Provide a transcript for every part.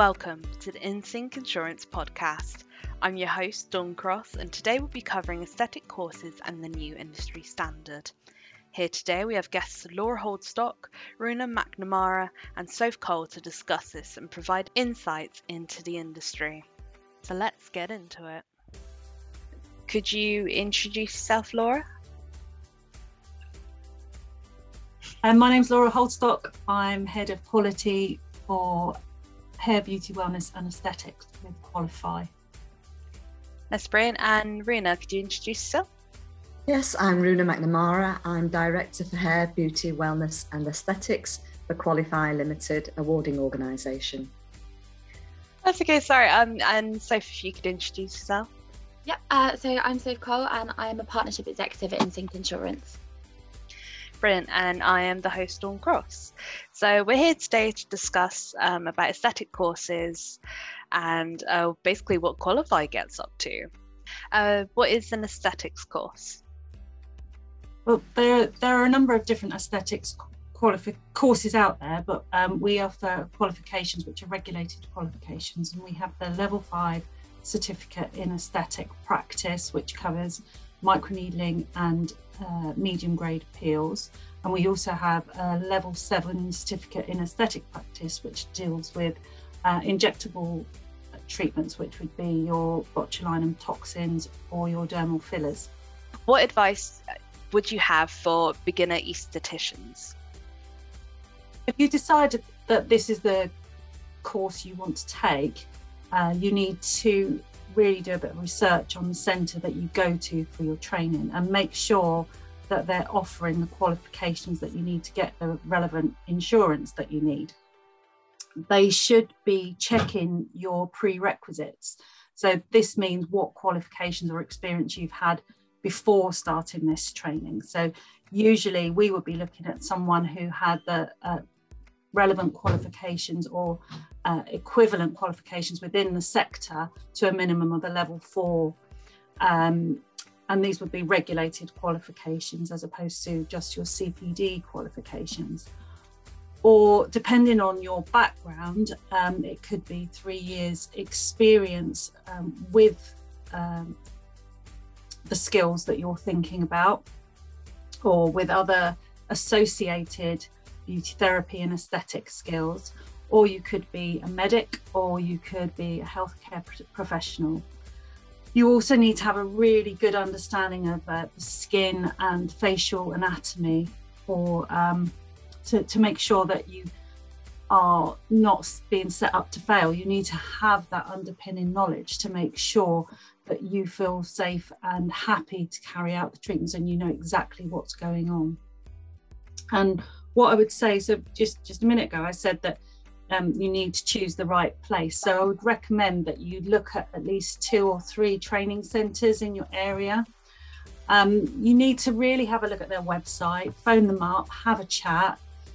Welcome to the InSync Insurance podcast. I'm your host, Dawn Cross, and today we'll be covering aesthetic courses and the new industry standard. Here today we have guests Laura Holdstock, Runa McNamara and Soph Cole to discuss this and provide insights into the industry. So let's get into it. Could you introduce yourself, Laura? My name's Laura Holdstock. I'm Head of Quality for Hair, Beauty, Wellness and Aesthetics with Qualify. That's brilliant. And Runa, could you introduce yourself? Yes, I'm Runa McNamara. I'm Director for Hair, Beauty, Wellness and Aesthetics for Qualify Limited awarding organisation. That's okay, sorry. And Soph, if you could introduce yourself. Yep, so I'm Soph Cole and I am a Partnership Executive at InSync Insurance. Brilliant, and I am the host, Dawn Cross. So we're here today to discuss about aesthetic courses and basically what Qualify gets up to. What is an aesthetics course? Well, there are a number of different aesthetics courses out there, but we offer qualifications which are regulated qualifications, and we have the Level 5 certificate in aesthetic practice, which covers microneedling and medium grade peels, and we also have a Level 7 certificate in aesthetic practice, which deals with injectable treatments, which would be your botulinum toxins or your dermal fillers. What advice would you have for beginner aestheticians? If you decide that this is the course you want to take, you need to really do a bit of research on the centre that you go to for your training and make sure that they're offering the qualifications that you need to get the relevant insurance that you need. They should be checking your prerequisites. So this means what qualifications or experience you've had before starting this training. So usually we would be looking at someone who had the relevant qualifications or equivalent qualifications within the sector to a minimum of a Level 4, and these would be regulated qualifications as opposed to just your CPD qualifications. Or depending on your background, it could be 3 years experience with the skills that you're thinking about, or with other associated beauty therapy and aesthetic skills, or you could be a medic, or you could be a healthcare professional. You also need to have a really good understanding of the skin and facial anatomy for to make sure that you are not being set up to fail. You need to have that underpinning knowledge to make sure that you feel safe and happy to carry out the treatments and you know exactly what's going on. And what I would say, so just a minute ago, I said that you need to choose the right place. So I would recommend that you look at least 2 or 3 training centres in your area. You need to really have a look at their website, phone them up, have a chat,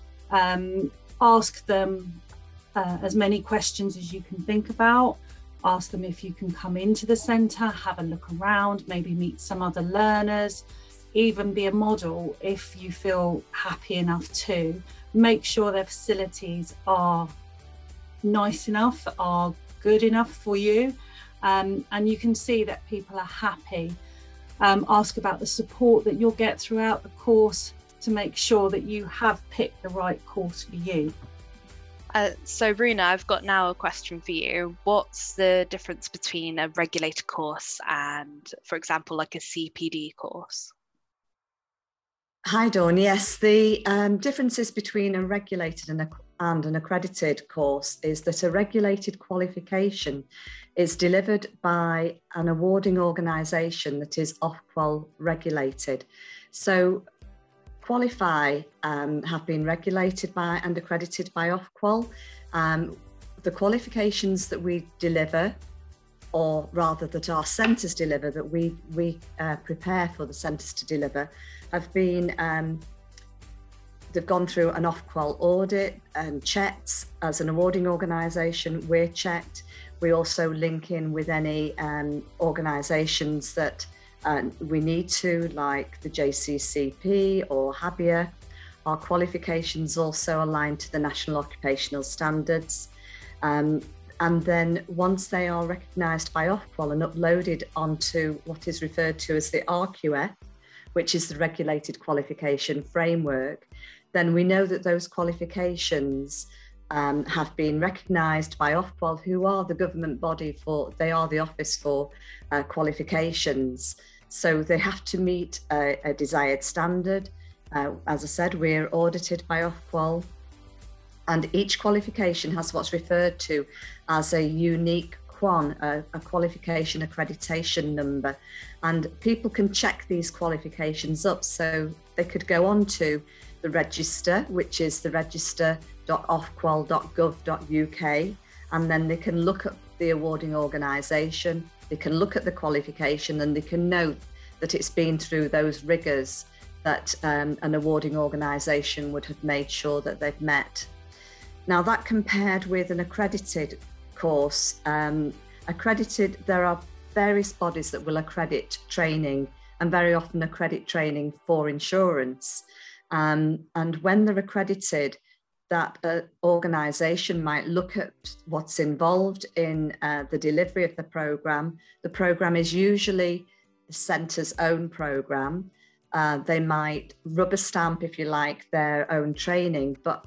ask them as many questions as you can think about. Ask them if you can come into the centre, have a look around, maybe meet some other learners, even be a model if you feel happy enough to. Make sure their facilities are nice enough, are good enough for you, and you can see that people are happy. Ask about the support that you'll get throughout the course to make sure that you have picked the right course for you. So Runa, I've got now a question for you. What's the difference between a regulated course and, for example, like a CPD course? Hi Dawn, yes, the differences between a regulated and an accredited course is that a regulated qualification is delivered by an awarding organisation that is Ofqual regulated. So Qualify have been regulated by and accredited by Ofqual. The qualifications that we deliver, or rather that our centres deliver, that we prepare for the centres to deliver, have been, they've gone through an Ofqual audit and checked. As an awarding organisation, we're checked. We also link in with any organisations that we need to, like the JCCP or HABIA. Our qualifications also align to the National Occupational Standards. And then once they are recognised by Ofqual and uploaded onto what is referred to as the RQF, which is the Regulated Qualification Framework, then we know that those qualifications have been recognised by Ofqual, who are the government body they are the Office for Qualifications. So they have to meet a desired standard. As I said, we're audited by Ofqual, and each qualification has what's referred to as a unique QAN, a qualification accreditation number. And people can check these qualifications up. So they could go on to the register, which is the register.ofqual.gov.uk, and then they can look at the awarding organisation, they can look at the qualification, and they can note that it's been through those rigours that an awarding organisation would have made sure that they've met. Now, that compared with an accredited course, there are various bodies that will accredit training, and very often accredit training for insurance. And when they're accredited, that organisation might look at what's involved in the delivery of the programme. The programme is usually the centre's own programme. They might rubber stamp, if you like, their own training, but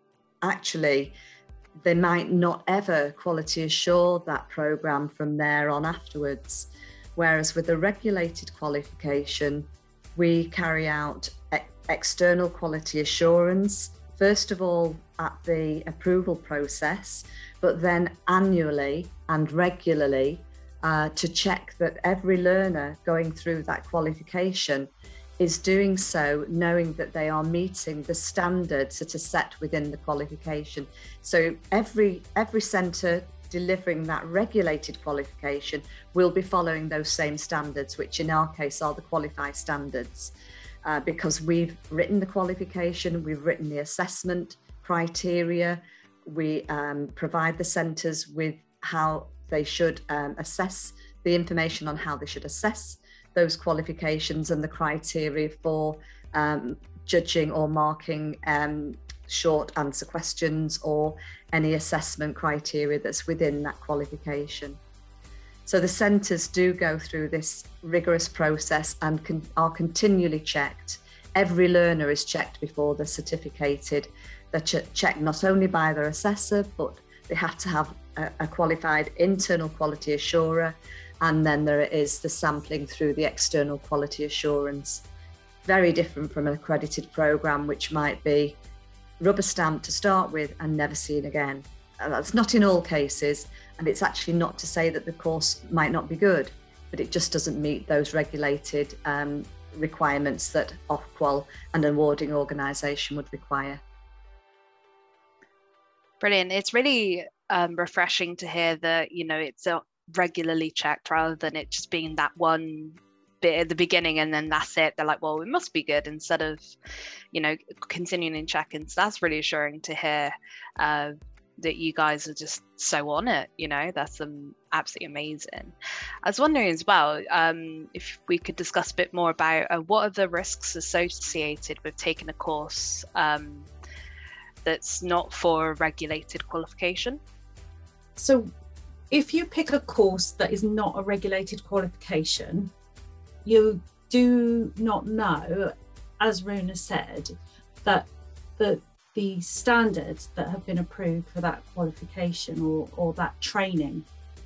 actually they might not ever quality assure that programme from there on afterwards. Whereas with a regulated qualification, we carry out external quality assurance, first of all at the approval process, but then annually and regularly to check that every learner going through that qualification is doing so knowing that they are meeting the standards that are set within the qualification. So every centre delivering that regulated qualification will be following those same standards, which in our case are the Qualify standards. Because we've written the qualification, we've written the assessment criteria, we provide the centres with how they should assess the information on how they should assess those qualifications and the criteria for judging or marking short answer questions or any assessment criteria that's within that qualification. So the centres do go through this rigorous process and are continually checked. Every learner is checked before they're certificated. They're checked not only by their assessor, but they have to have a qualified internal quality assurer, and then there is the sampling through the external quality assurance. Very different from an accredited programme, which might be rubber stamped to start with and never seen again. That's not in all cases, and it's actually not to say that the course might not be good, but it just doesn't meet those regulated requirements that Ofqual and an awarding organisation would require. Brilliant. It's really refreshing to hear that, you know, it's regularly checked rather than it just being that one bit at the beginning and then that's it. They're like, well, it must be good, instead of, you know, continuing and checking. So that's really assuring to hear that you guys are just so on it. You know, that's absolutely amazing. I was wondering as well, if we could discuss a bit more about what are the risks associated with taking a course that's not for a regulated qualification? So if you pick a course that is not a regulated qualification, you do not know, as Runa said, that the standards that have been approved for that qualification or that training.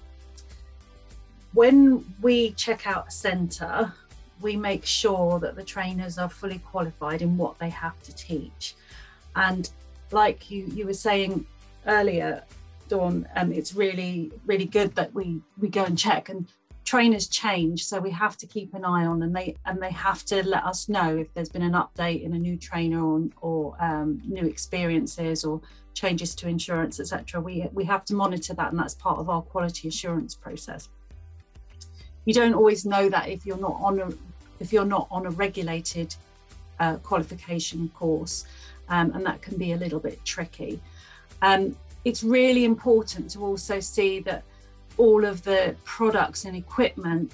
When we check out a centre, we make sure that the trainers are fully qualified in what they have to teach. And like you were saying earlier, Dawn, it's really, really good that we go and check, and trainers change, so we have to keep an eye on, and they have to let us know if there's been an update in a new trainer or new experiences or changes to insurance, etc. We have to monitor that, and that's part of our quality assurance process. You don't always know that if you're not on a regulated qualification course, and that can be a little bit tricky. It's really important to also see that all of the products and equipment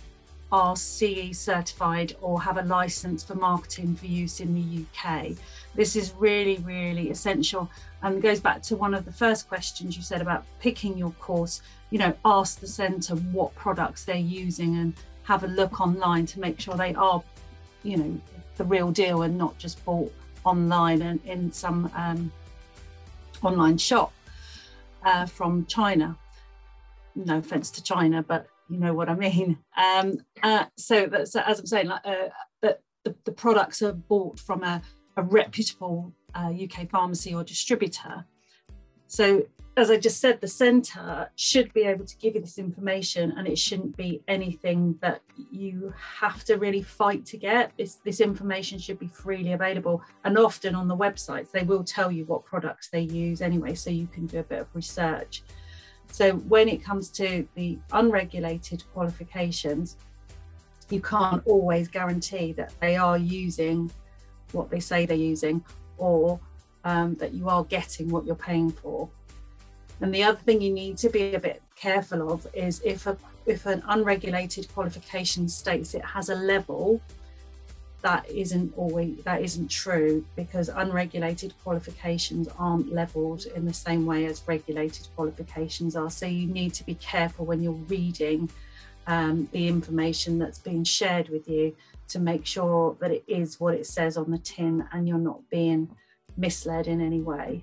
are CE certified or have a license for marketing for use in the UK. This is really, really essential, and goes back to one of the first questions you said about picking your course. Ask the centre what products they're using and have a look online to make sure they are, the real deal and not just bought online and in some online shop from China. No offence to China, but you know what I mean. So that's, as I'm saying, that the products are bought from a reputable UK pharmacy or distributor. So as I just said, the centre should be able to give you this information, and it shouldn't be anything that you have to really fight to get. This information should be freely available, and often on the websites they will tell you what products they use anyway, so you can do a bit of research. So when it comes to the unregulated qualifications, you can't always guarantee that they are using what they say they're using, or that you are getting what you're paying for. And the other thing you need to be a bit careful of is if an unregulated qualification states it has a level, that isn't true, because unregulated qualifications aren't leveled in the same way as regulated qualifications are. So you need to be careful when you're reading the information that's being shared with you to make sure that it is what it says on the tin and you're not being misled in any way.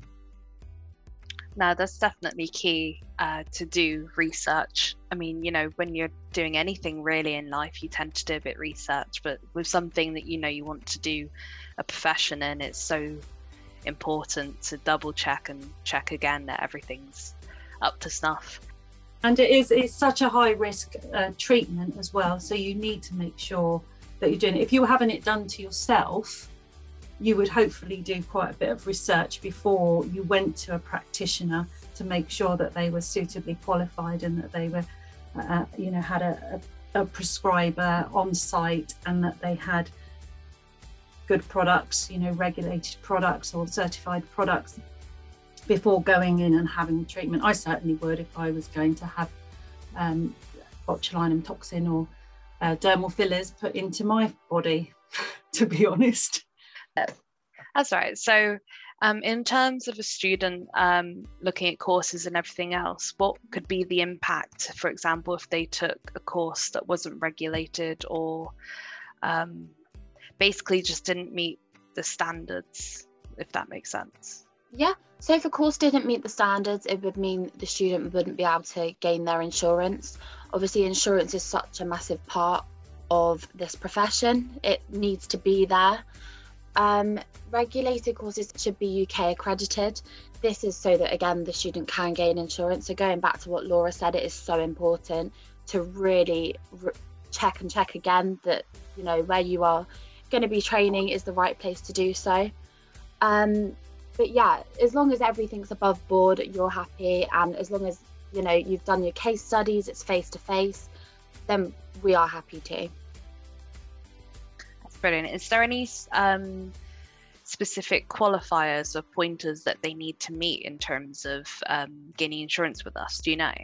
No, that's definitely key to do research. I mean, when you're doing anything really in life, you tend to do a bit of research, but with something that you want to do a profession in, it's so important to double check and check again that everything's up to snuff. And it's such a high risk treatment as well, so you need to make sure that you're doing it. If you were having it done to yourself, you would hopefully do quite a bit of research before you went to a practitioner to make sure that they were suitably qualified and that they were, had a prescriber on site, and that they had good products, regulated products or certified products before going in and having the treatment. I certainly would if I was going to have botulinum toxin or dermal fillers put into my body, to be honest. That's right. So in terms of a student looking at courses and everything else, what could be the impact, for example, if they took a course that wasn't regulated or basically just didn't meet the standards, if that makes sense? Yeah, so if a course didn't meet the standards, it would mean the student wouldn't be able to gain their insurance. Obviously, insurance is such a massive part of this profession. It needs to be there. Regulated courses should be UK accredited. This is so that, again, the student can gain insurance. So going back to what Laura said, it is so important to really check again that, where you are going to be training is the right place to do so. But yeah, as long as everything's above board, you're happy, and as long as, you've done your case studies, it's face-to-face, then we are happy too. Brilliant. Is there any specific qualifiers or pointers that they need to meet in terms of gaining insurance with us? Do you know?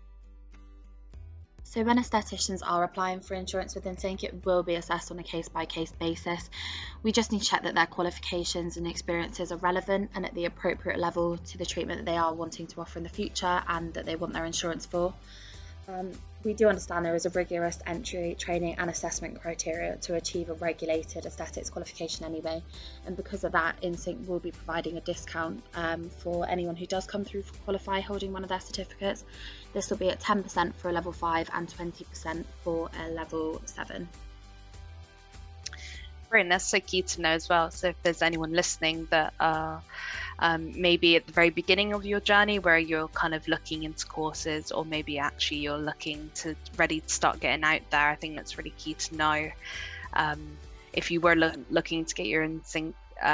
So when aestheticians are applying for insurance within Sync, it will be assessed on a case-by-case basis. We just need to check that their qualifications and experiences are relevant and at the appropriate level to the treatment that they are wanting to offer in the future and that they want their insurance for. We do understand there is a rigorous entry, training and assessment criteria to achieve a regulated aesthetics qualification anyway, and because of that, InSync will be providing a discount for anyone who does come through for qualify holding one of their certificates. This will be at 10% for a level 5 and 20% for a level 7. Brilliant, that's so key to know as well. So if there's anyone listening that maybe at the very beginning of your journey where you're kind of looking into courses, or maybe actually you're ready to start getting out there, I think that's really key to know. If you were looking to get your InSync,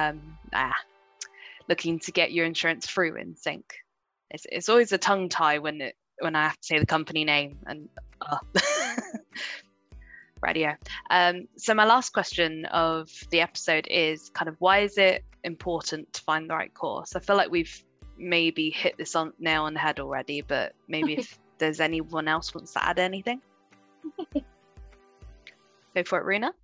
looking to get your insurance through InSync, it's always a tongue tie when I have to say the company name and radio. So my last question of the episode is kind of, why is it important to find the right course? I feel like we've maybe hit this nail on the head already, but maybe if there's anyone else wants to add anything. Go for it, Rena.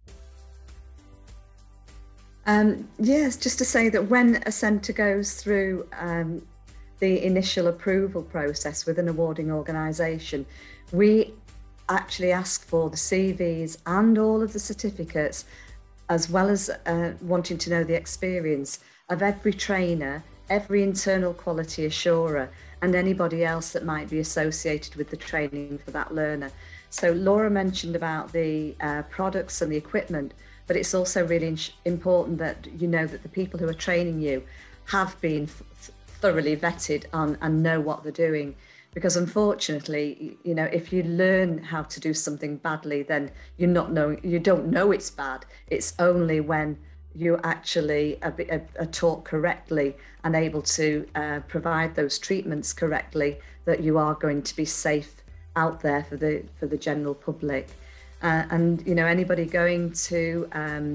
Yes, just to say that when a centre goes through the initial approval process with an awarding organisation, we actually ask for the CVs and all of the certificates, as well as wanting to know the experience of every trainer, every internal quality assurer, and anybody else that might be associated with the training for that learner. So Laura mentioned about the products and the equipment, but it's also really important that you know that the people who are training you have been thoroughly vetted on and know what they're doing. Because unfortunately, you know, if you learn how to do something badly, then you don't know it's bad. It's only when you actually are taught correctly and able to provide those treatments correctly that you are going to be safe out there for the general public. And you know, anybody going to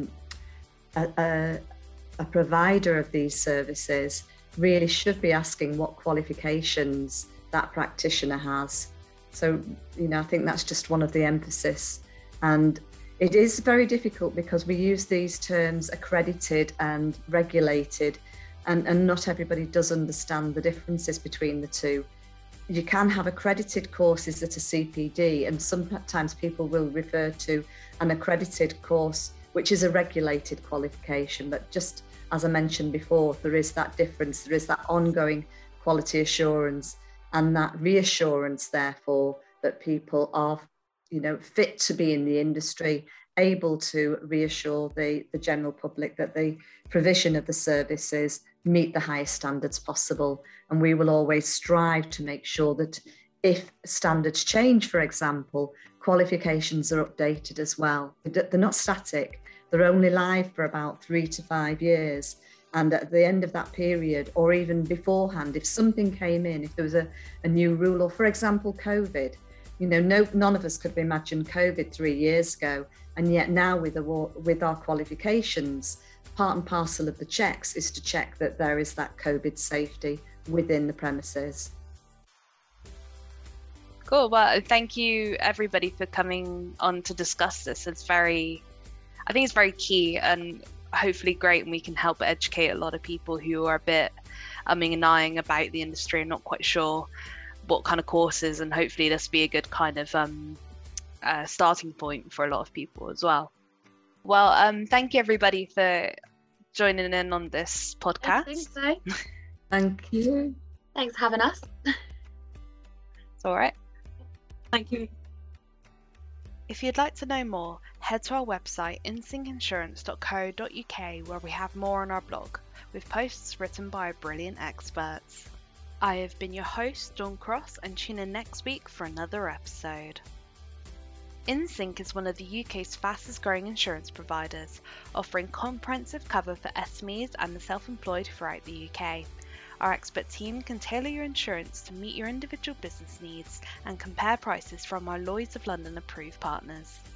a provider of these services really should be asking what qualifications that practitioner has. So, you know, I think that's just one of the emphasis. And it is very difficult because we use these terms accredited and regulated, and not everybody does understand the differences between the two. You can have accredited courses that are CPD, and sometimes people will refer to an accredited course, which is a regulated qualification. But just as I mentioned before, there is that difference. There is that ongoing quality assurance and that reassurance, therefore, that people are, you know, fit to be in the industry, able to reassure the general public that the provision of the services meet the highest standards possible. And we will always strive to make sure that if standards change, for example, qualifications are updated as well. They're not static. They're only live for about 3 to 5 years. And at the end of that period, or even beforehand, if something came in, if there was a new rule, or for example, COVID, you know, none of us could imagine COVID 3 years ago. And yet now with our qualifications, part and parcel of the checks is to check that there is that COVID safety within the premises. Cool. Well, thank you everybody for coming on to discuss this. I think it's very key and hopefully great, and we can help educate a lot of people who are a bit umming and ahhing about the industry and not quite sure what kind of courses, and hopefully this be a good kind of starting point for a lot of people as well. Well, thank you everybody for joining in on this podcast. I think so. Thank you. Thanks for having us. It's all right. Thank you. If you'd like to know more, head to our website insinkinsurance.co.uk, where we have more on our blog, with posts written by brilliant experts. I have been your host, Dawn Cross, and tune in next week for another episode. InSync is one of the UK's fastest growing insurance providers, offering comprehensive cover for SMEs and the self-employed throughout the UK. Our expert team can tailor your insurance to meet your individual business needs and compare prices from our Lloyd's of London approved partners.